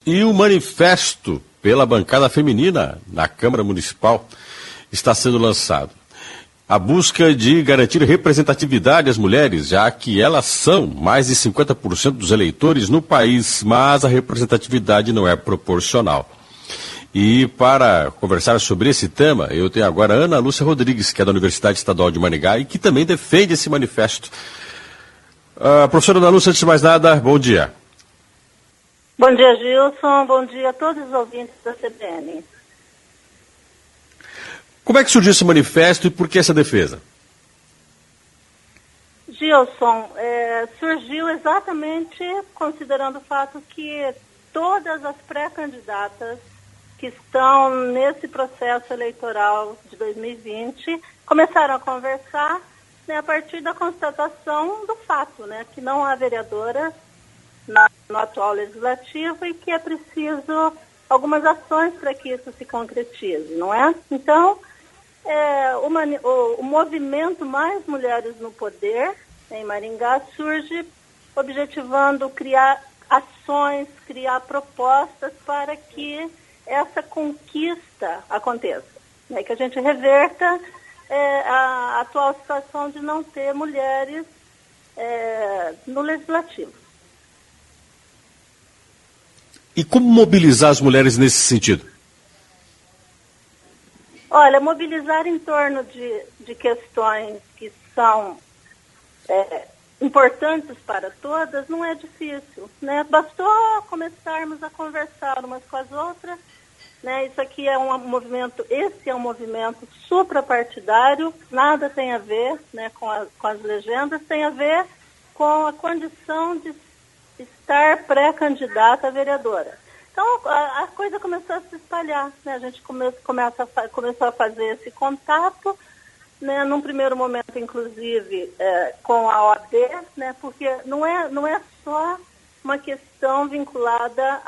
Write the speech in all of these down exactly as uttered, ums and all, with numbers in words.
E o manifesto pela bancada feminina na Câmara Municipal está sendo lançado. A busca de garantir representatividade às mulheres, já que elas são mais de cinquenta por cento dos eleitores no país, mas a representatividade não é proporcional. E para conversar sobre esse tema, eu tenho agora a Ana Lúcia Rodrigues, que é da Universidade Estadual de Maringá e que também defende esse manifesto. Uh, professora Ana Lúcia, antes de mais nada, bom dia. Bom dia, Gilson. Bom dia a todos os ouvintes da C B N. Como é que surgiu esse manifesto e por que essa defesa? Gilson, é, surgiu exatamente considerando o fato que todas as pré-candidatas que estão nesse processo eleitoral de dois mil e vinte começaram a conversar, né, a partir da constatação do fato, né, que não há vereadoras na, no atual legislativo e que é preciso algumas ações para que isso se concretize, não é? Então, é, o, o, o movimento Mais Mulheres no Poder, em Maringá, surge objetivando criar ações, criar propostas para que essa conquista aconteça, né? Que a gente reverta é, a atual situação de não ter mulheres é, no legislativo. E como mobilizar as mulheres nesse sentido? Olha, mobilizar em torno de, de questões que são é, importantes para todas não é difícil, né? Bastou começarmos a conversar umas com as outras, né? Isso aqui é um movimento, esse é um movimento suprapartidário, nada tem a ver, né, com, a, com as legendas, tem a ver com a condição de estar pré-candidata a vereadora. Então, a, a coisa começou a se espalhar, né? A gente come, começa a, começou a fazer esse contato, né? Num primeiro momento, inclusive, é, com a O A B, né? Porque não é, não é só uma questão vinculada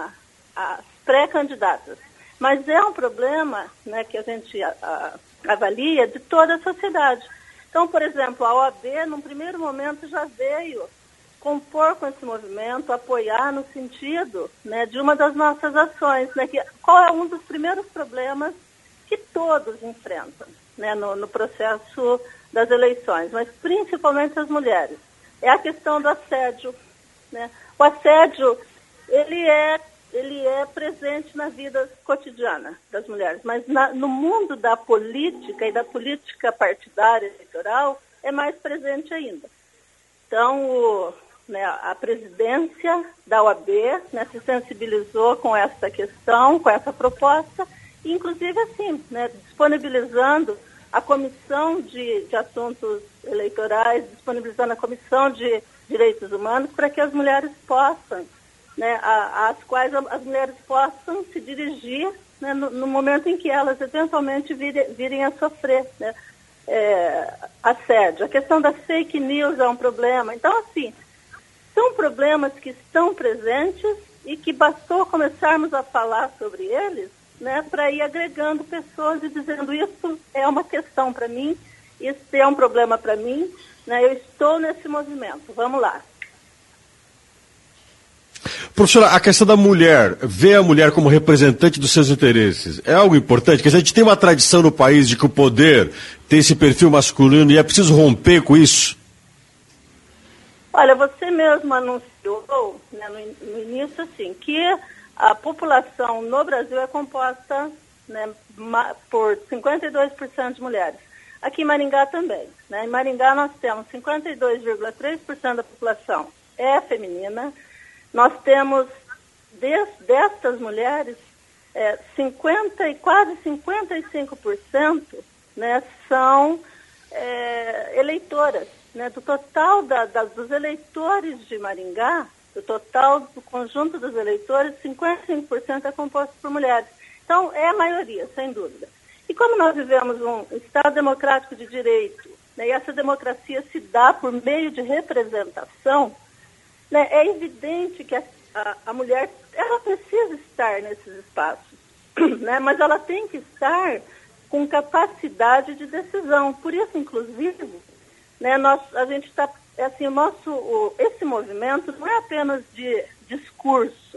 às pré-candidatas, mas é um problema, né, que a gente a, a, avalia de toda a sociedade. Então, por exemplo, a O A B, num primeiro momento, já veio compor com esse movimento, apoiar no sentido, né, de uma das nossas ações, né, que, qual é um dos primeiros problemas que todos enfrentam, né, no, no processo das eleições, mas principalmente as mulheres. É a questão do assédio, né? O assédio, ele é, ele é presente na vida cotidiana das mulheres, mas na, no mundo da política e da política partidária eleitoral é mais presente ainda. Então, o Né, a presidência da O A B, né, se sensibilizou com essa questão, com essa proposta, e inclusive assim, né, disponibilizando a Comissão de, de Assuntos Eleitorais, disponibilizando a Comissão de Direitos Humanos para que as mulheres possam, né, a, às quais as mulheres possam se dirigir, né, no, no momento em que elas eventualmente vire, virem a sofrer, né, é, assédio. A questão das fake news é um problema. Então, assim, são problemas que estão presentes e que bastou começarmos a falar sobre eles, né, para ir agregando pessoas e dizendo isso é uma questão para mim, isso é um problema para mim, né, eu estou nesse movimento, vamos lá. Professora, a questão da mulher, ver a mulher como representante dos seus interesses, é algo importante? Quer dizer, a gente tem uma tradição no país de que o poder tem esse perfil masculino e é preciso romper com isso? Olha, você mesmo anunciou, né, no, no início, assim, que a população no Brasil é composta, né, ma, por cinquenta e dois por cento de mulheres. Aqui em Maringá também, né? Em Maringá nós temos cinquenta e dois vírgula três por cento da população é feminina. Nós temos, des, destas mulheres, é, cinquenta e quase cinquenta e cinco por cento, né, são é, eleitoras. Né, do total da, da, dos eleitores de Maringá, do total do conjunto dos eleitores, cinquenta e cinco por cento é composto por mulheres. Então, é a maioria, sem dúvida. E como nós vivemos um Estado democrático de direito, né, e essa democracia se dá por meio de representação, né, é evidente que a, a, a mulher ela precisa estar nesses espaços, né, mas ela tem que estar com capacidade de decisão. Por isso, inclusive, né, nós, a gente está, assim, o nosso, o, esse movimento não é apenas de discurso,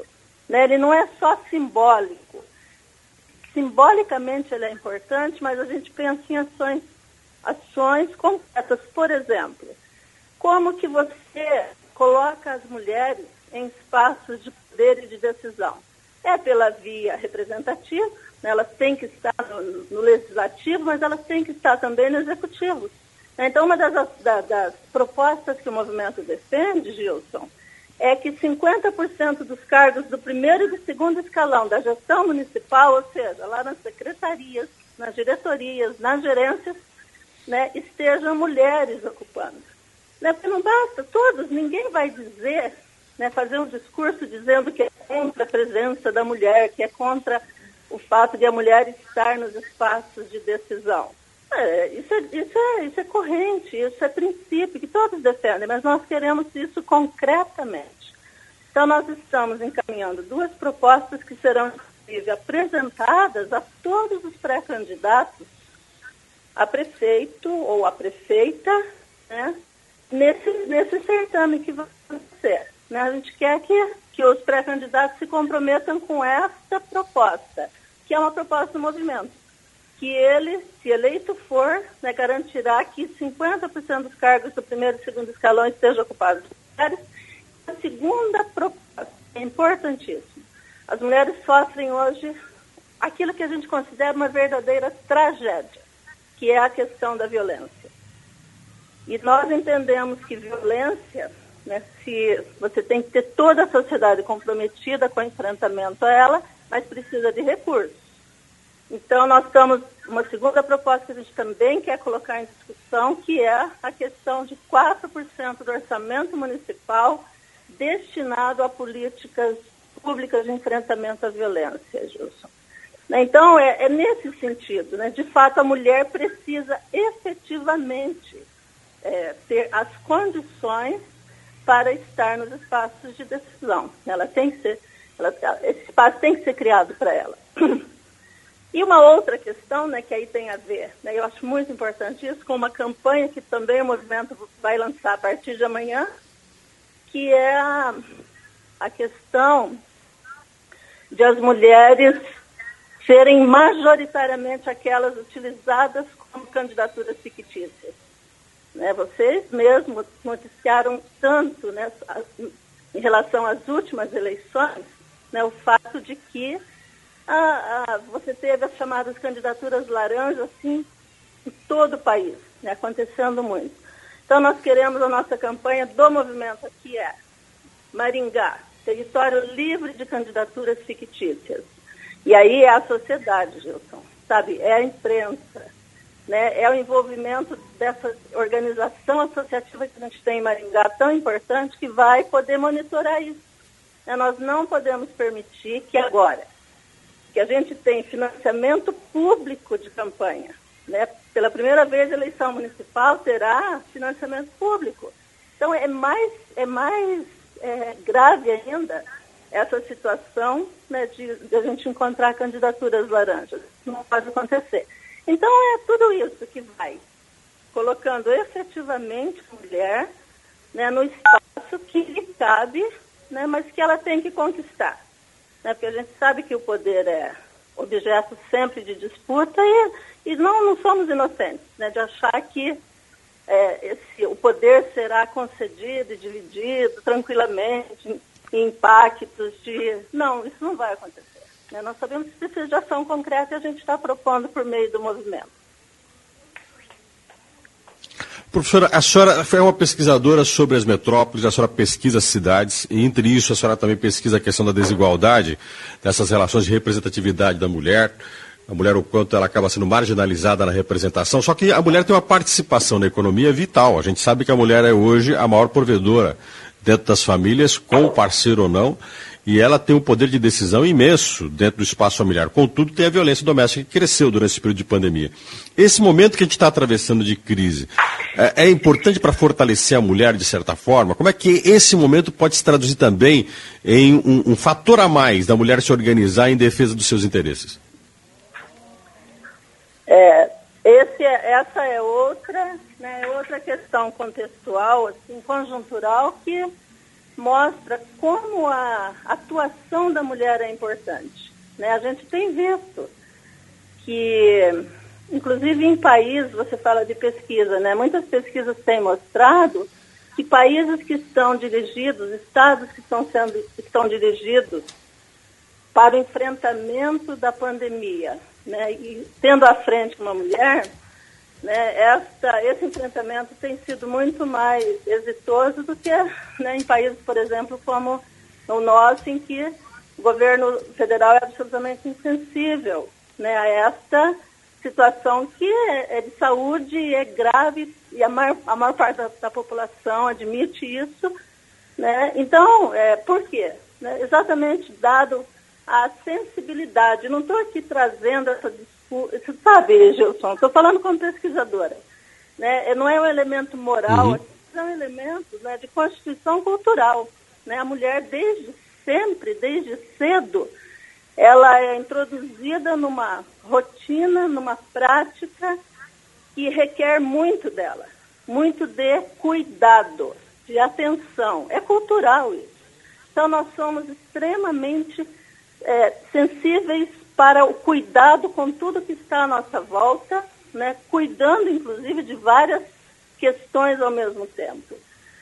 né? Ele não é só simbólico. Simbolicamente ele é importante, mas a gente pensa em ações, ações concretas. Por exemplo, como que você coloca as mulheres em espaços de poder e de decisão? É pela via representativa, né? Elas têm que estar no, no legislativo, mas elas têm que estar também no executivo. Então, uma das, das, das propostas que o movimento defende, Gilson, é que cinquenta por cento dos cargos do primeiro e do segundo escalão da gestão municipal, ou seja, lá nas secretarias, nas diretorias, nas gerências, né, estejam mulheres ocupando. Né, porque não basta, todos, ninguém vai dizer, né, fazer um discurso dizendo que é contra a presença da mulher, que é contra o fato de a mulher estar nos espaços de decisão. É, isso, é, isso, é, isso é corrente, isso é princípio que todos defendem, mas nós queremos isso concretamente. Então, nós estamos encaminhando duas propostas que serão, inclusive, apresentadas a todos os pré-candidatos a prefeito ou a prefeita, né, nesse, nesse certame que vai acontecer. Né? A gente quer que, que os pré-candidatos se comprometam com esta proposta, que é uma proposta do movimento. Que ele, se eleito for, né, garantirá que cinquenta por cento dos cargos do primeiro e segundo escalão estejam ocupados por mulheres. A segunda proposta é importantíssima. As mulheres sofrem hoje aquilo que a gente considera uma verdadeira tragédia, que é a questão da violência. E nós entendemos que violência, né, se você tem que ter toda a sociedade comprometida com o enfrentamento a ela, mas precisa de recursos. Então, nós estamos, uma segunda proposta que a gente também quer colocar em discussão, que é a questão de quatro por cento do orçamento municipal destinado a políticas públicas de enfrentamento à violência, Gilson. Então, é, é nesse sentido, né? De fato, a mulher precisa efetivamente é, ter as condições para estar nos espaços de decisão. Ela tem que ser, ela, esse espaço tem que ser criado para ela. E uma outra questão, né, que aí tem a ver, né, eu acho muito importante isso, com uma campanha que também o movimento vai lançar a partir de amanhã, que é a, a questão de as mulheres serem majoritariamente aquelas utilizadas como candidaturas fictícias. Né, vocês mesmos noticiaram tanto, né, em relação às últimas eleições, né, o fato de que Ah, ah, você teve as chamadas candidaturas laranjas, assim, em todo o país, né, acontecendo muito. Então, nós queremos a nossa campanha do movimento aqui é Maringá, território livre de candidaturas fictícias. E aí é a sociedade, Gilson, sabe, é a imprensa, né, é o envolvimento dessa organização associativa que a gente tem em Maringá, tão importante, que vai poder monitorar isso. Né, nós não podemos permitir que agora que a gente tem financiamento público de campanha, né? Pela primeira vez a eleição municipal terá financiamento público. Então é mais, é mais é, grave ainda essa situação, né, de, de a gente encontrar candidaturas laranjas. Não pode acontecer. Então é tudo isso que vai colocando efetivamente a mulher, né, no espaço que lhe cabe, né, mas que ela tem que conquistar. Né, porque a gente sabe que o poder é objeto sempre de disputa e, e não, não somos inocentes, né, de achar que é, esse, o poder será concedido e dividido tranquilamente em, em impactos de... Não, isso não vai acontecer. Né, nós sabemos que precisa de ação concreta e a gente está propondo por meio do movimento. Professora, a senhora foi uma pesquisadora sobre as metrópoles, a senhora pesquisa as cidades, e entre isso a senhora também pesquisa a questão da desigualdade, dessas relações de representatividade da mulher, a mulher o quanto ela acaba sendo marginalizada na representação, só que a mulher tem uma participação na economia vital. A gente sabe que a mulher é hoje a maior provedora dentro das famílias, com parceiro ou não, e ela tem um poder de decisão imenso dentro do espaço familiar. Contudo, tem a violência doméstica que cresceu durante esse período de pandemia. Esse momento que a gente está atravessando de crise é, é importante para fortalecer a mulher de certa forma? Como é que esse momento pode se traduzir também em um, um fator a mais da mulher se organizar em defesa dos seus interesses? É, esse é, essa é outra, né, outra questão contextual, assim, conjuntural, que mostra como a atuação da mulher é importante, né? A gente tem visto que, inclusive em países, você fala de pesquisa, né? Muitas pesquisas têm mostrado que países que estão dirigidos, estados que estão sendo estão dirigidos para o enfrentamento da pandemia, né? E tendo à frente uma mulher, né, esta, esse enfrentamento tem sido muito mais exitoso do que, né, em países, por exemplo, como o nosso, em que o governo federal é absolutamente insensível, né, a esta situação que é, é de saúde e é grave, e a maior, a maior parte da, da população admite isso, né? Então, é, por quê? Né, exatamente dado a sensibilidade. Não estou aqui trazendo essa discussão, sabe, Gilson, estou falando como pesquisadora, né? Não é um elemento moral, uhum. é um elemento, né, de constituição cultural, né? A mulher, desde sempre, desde cedo, ela é introduzida numa rotina, numa prática que requer muito dela, muito de cuidado, de atenção. É cultural isso. Então, nós somos extremamente é, sensíveis para o cuidado com tudo que está à nossa volta, né? Cuidando, inclusive, de várias questões ao mesmo tempo.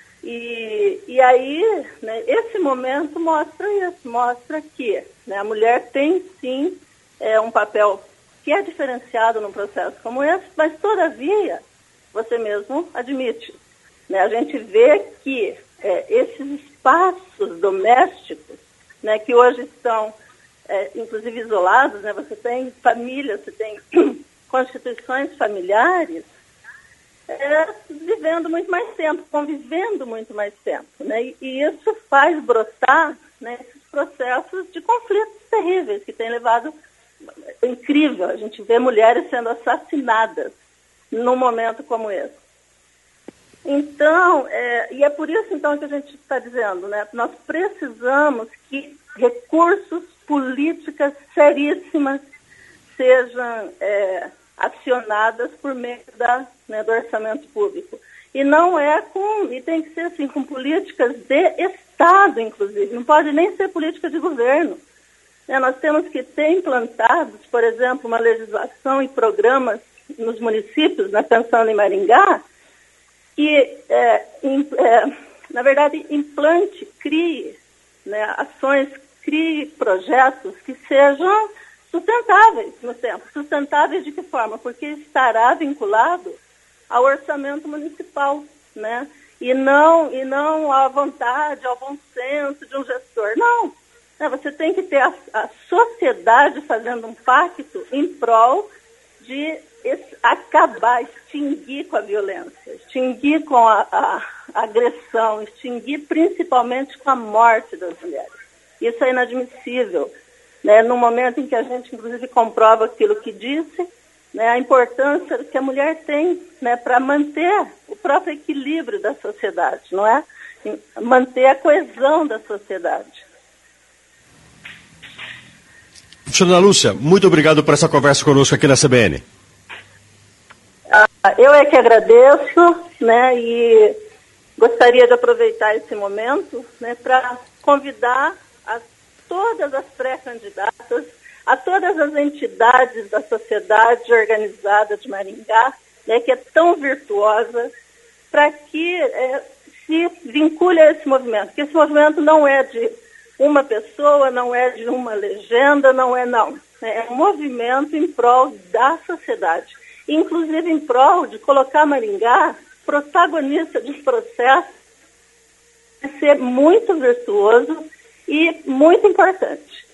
E, e aí, né, esse momento mostra isso, mostra que, né, a mulher tem, sim, é, um papel que é diferenciado num processo como esse, mas, todavia, você mesmo admite, né, a gente vê que é, esses espaços domésticos, né, que hoje estão, é, inclusive, isolados, né, você tem famílias, você tem constituições familiares, É, vivendo muito mais tempo, convivendo muito mais tempo, né? E, e isso faz brotar, né, esses processos de conflitos terríveis que têm levado... É incrível, a gente vê mulheres sendo assassinadas num momento como esse. Então, é, e é por isso então que a gente está dizendo, né? Nós precisamos que recursos, políticas seríssimas sejam... É, acionadas por meio da, né, do orçamento público. E não é com, e tem que ser assim, com políticas de Estado, inclusive, não pode nem ser política de governo. Né, nós temos que ter implantados, por exemplo, uma legislação e programas nos municípios, né, pensando em Maringá, que, é, in, é, na verdade, implante, crie, né, ações, crie projetos que sejam sustentáveis no tempo. Sustentáveis de que forma? Porque estará vinculado ao orçamento municipal, né? E não, e não à vontade, ao bom senso de um gestor. Não. Né? Você tem que ter a, a sociedade fazendo um pacto em prol de es, acabar, extinguir com a violência, extinguir com a, a, a agressão, extinguir principalmente com a morte das mulheres. Isso é inadmissível. Né, no momento em que a gente, inclusive, comprova aquilo que disse, né, a importância que a mulher tem, né, para manter o próprio equilíbrio da sociedade, não é? Manter a coesão da sociedade. Professora Lúcia, muito obrigado por essa conversa conosco aqui na C B N. Ah, eu é que agradeço, né, e gostaria de aproveitar esse momento, né, para convidar as todas as pré-candidatas, a todas as entidades da sociedade organizada de Maringá, né, que é tão virtuosa, para que é, se vincule a esse movimento. Porque esse movimento não é de uma pessoa, não é de uma legenda, não é não. É um movimento em prol da sociedade. Inclusive em prol de colocar Maringá protagonista de um processo que vai ser muito virtuoso e muito importante.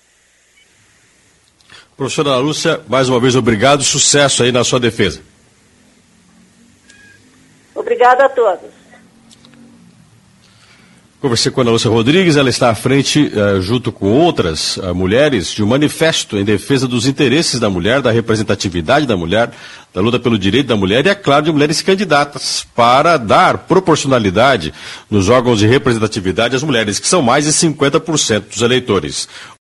Professora Lúcia, mais uma vez obrigado, sucesso aí na sua defesa. Obrigada a todos. Conversei com a Ana Lúcia Rodrigues, ela está à frente, uh, junto com outras uh, mulheres, de um manifesto em defesa dos interesses da mulher, da representatividade da mulher, da luta pelo direito da mulher e, é claro, de mulheres candidatas para dar proporcionalidade nos órgãos de representatividade às mulheres, que são mais de cinquenta por cento dos eleitores.